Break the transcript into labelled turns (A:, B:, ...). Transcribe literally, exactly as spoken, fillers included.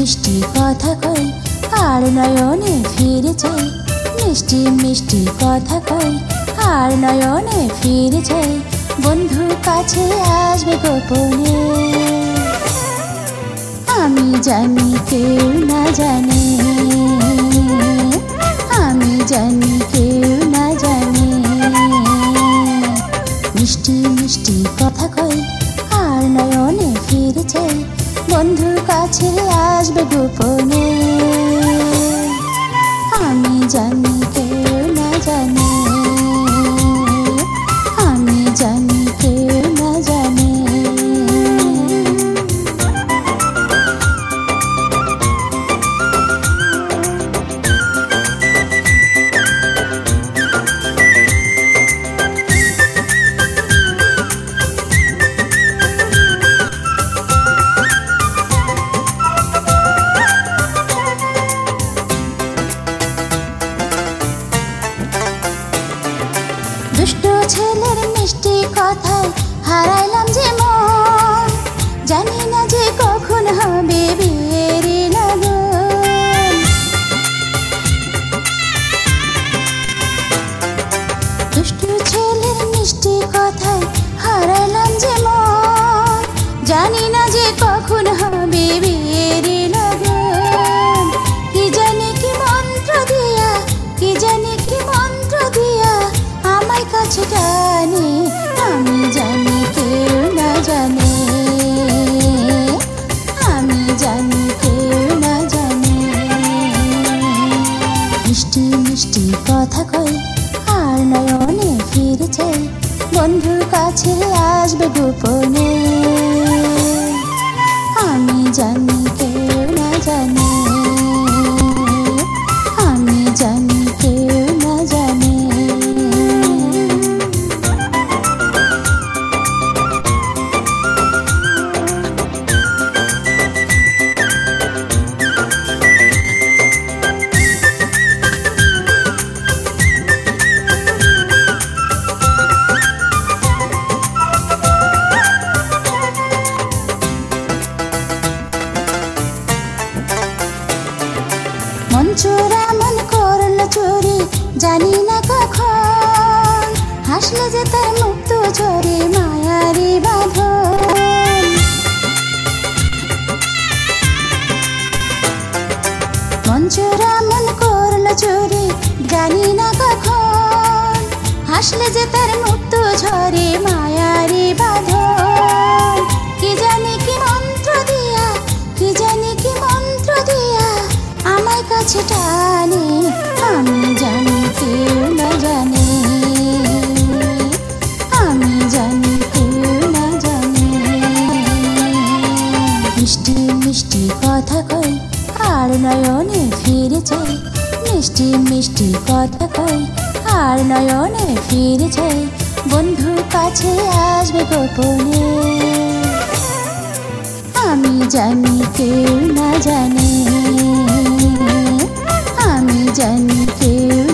A: মিষ্টি কথা কই আর নয়নে ফিরে চাই, মিষ্টি মিষ্টি কথা কই আর নয়নে ফিরে চাই, বন্ধু কাছে আসবে গোপনে। আমি জানি কেউ না জানে, আমি জানি কেউ না জানে, মিষ্টি মিষ্টি কথা কই আর নয়নে ফিরে চাই, বন্ধু কাছে আসবে গোপনে। আমি জানি কেউ না জানে, আমি জানি কেউ না জানে। দুষ্ট ছেলের মিষ্টি কথায় হারাইলাম যে মন, জানি না যে কখন হবে বিয়ের লগন। দুষ্ট ছেলের মিষ্টি কথায় হারাইলাম যে মন, জানি না যে কখন হবে বিয়ের লগন। কি জানি কি মন্ত্র দিয়া, কি জানি কি মন্ত্র দিয়া আমায় কাছে টানে, আমি জানি কেউ না জানে, আমি জানি কেউ না জানে, মিষ্টি মিষ্টি কথা কই আর নয়নে ফিরে চাই, বন্ধুর কাছে আসবে গোপনে। আমি জানি কেউ না জানে, আমি জানি কেউ না জানে। মন চোরা মন করল চোরি, জানি না কখন, হাসলে যে তার মুক্ত ঝরে মায়ারি বাঁধন। মন চোরা মন করল চোরি, জানি না কখন, হাসলে যে তার মুক্ত ঝরে মায়ারি বাঁধন। কি জানি কি মন্ত্র দিয়া, কি জানি কি মন্ত্র দিয়া আমায় কাছে টানে, আমি জানি কেউ না জানে, আমি জানি কেউ না জানে, মিষ্টি মিষ্টি কথা কই আর নয়নে ফিরে চাই, মিষ্টি মিষ্টি কথা কই আর নয়নে ফিরে চাই, বন্ধু কাছে আসবে গোপনে। আমি জানি কেউ না জানে, আমি জানি কেউ